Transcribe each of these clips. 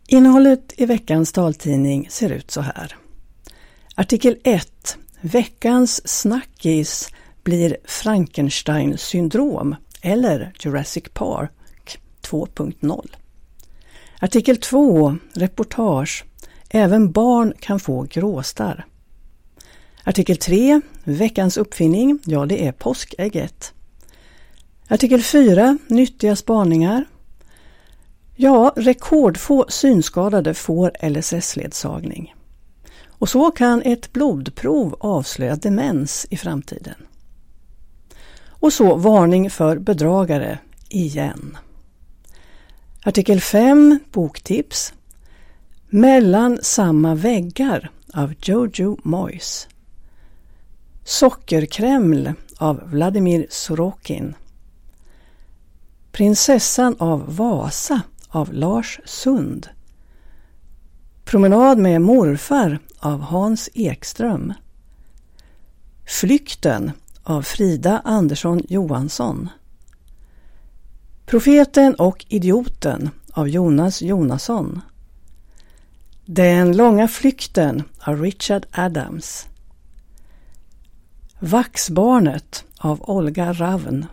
Innehållet i veckans taltidning ser ut så här. Artikel 1. Veckans snackis blir Frankenstein-syndrom eller Jurassic Park 2.0. Artikel 2. Reportage. Även barn kan få gråstarr. Artikel 3. Veckans uppfinning. Ja, det är påskägget. Artikel 4. Nyttiga spaningar. Ja, rekordfå synskadade får LSS-ledsagning. Och så kan ett blodprov avslöja demens i framtiden. Och så varning för bedragare igen. Artikel 5, boktips. Mellan samma väggar av Jojo Moyes. Sockerkreml av Vladimir Sorokin. Prinsessan av Vasa av Lars Sund. Promenad med morfar av Hans Ekström. Flykten av Frida Andersson Johansson. Profeten och idioten av Jonas Jonasson. Den långa flykten av Richard Adams. Vaxbarnet av Olga Ravn.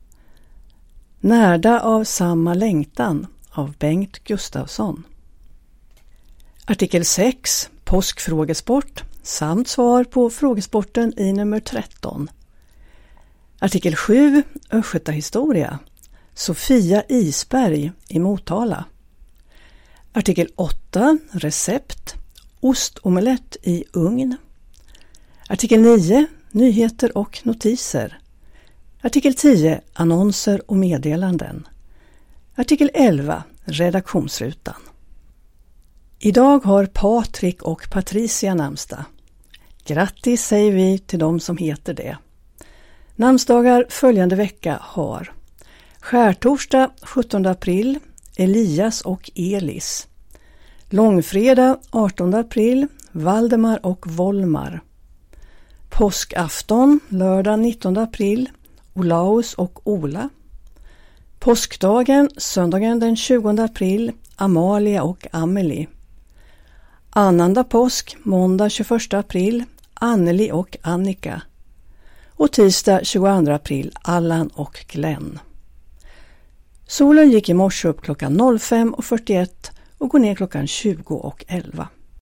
Närda av samma längtan av Bengt Gustafsson. Artikel 6, påskfrågesport samt svar på frågesporten i nummer 13. Artikel 7, Östgötahistoria. Sofia Isberg i Motala. Artikel 8, recept. Ostomelett i ugn. Artikel 9, nyheter och notiser. Artikel 10, annonser och meddelanden. Artikel 11, redaktionsrutan. Idag har Patrik och Patricia namnsdag. Grattis säger vi till dem som heter det. Namnsdagar följande vecka har skärtorsdag 17 april, Elias och Elis. Långfredag 18 april, Valdemar och Volmar. Påskafton lördag 19 april, Olaus och Ola. Påskdagen söndagen den 20 april, Amalia och Amelie. Annandag påsk måndag 21 april, Anneli och Annika. Och tisdag 22 april, Allan och Glenn. Solen gick i morse upp klockan 05:41 och går ner klockan 20:11.